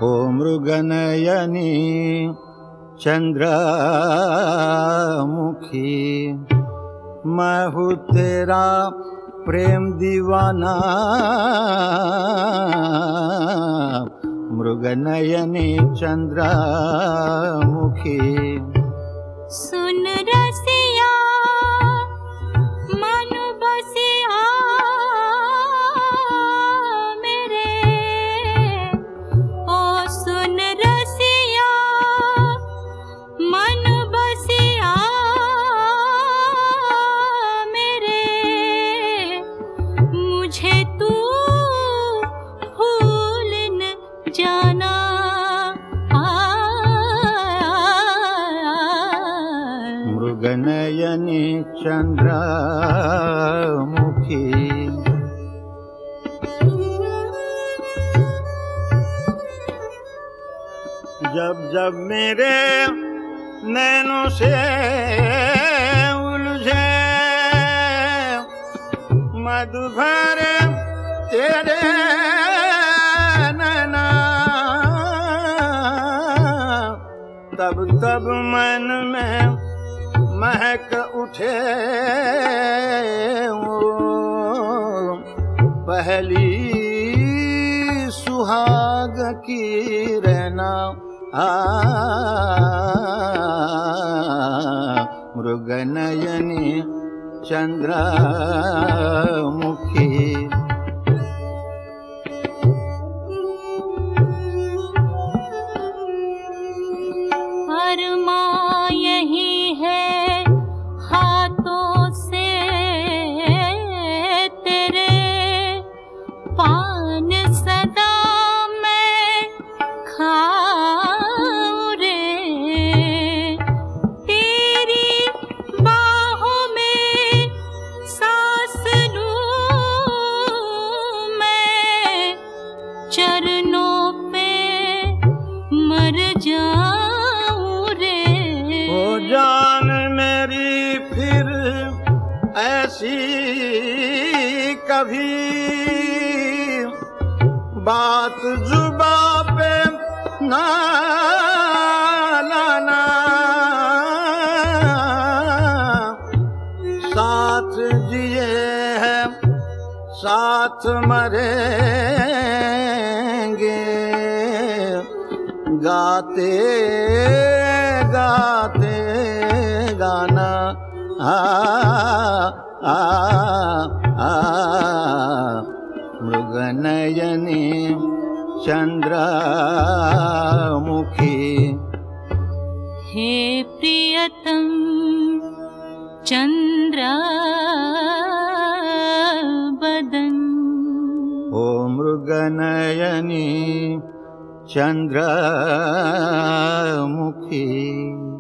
ओ मृगनयनी चंद्रमुखी, मैं हूँ तेरा प्रेम दीवाना। मृगनयनी चंद्रमुखी, सुन रसिया मन बसिया मेरे, ओ सुन रसिया मन बसिया मेरे, मुझे तू भूल न जाना। मृगनयनी चंद्रमुखी, जब जब मेरे नैनों से उलझे मधु भरे तेरे नैना, तब तब मन में महक उठे वो पहली सुहाग की रहना। मृगनयनी चंद्रमुखी, अरमा यही है हाथों से तेरे, पान सदा मैं खाऊं रे, तेरी बाहों में सांस लूं मैं, चरणों पे मर जाऊं रे। ओ जान मेरी फिर ऐसी कभी बात जुबां पे ना लाना, साथ जिए हैं साथ मरेंगे, गाते गाते गाना। मृगनयनी चंद्रमुखी, हे प्रियतम चंद्र बदन, ओ मृगनयनी चंद्रमुखी।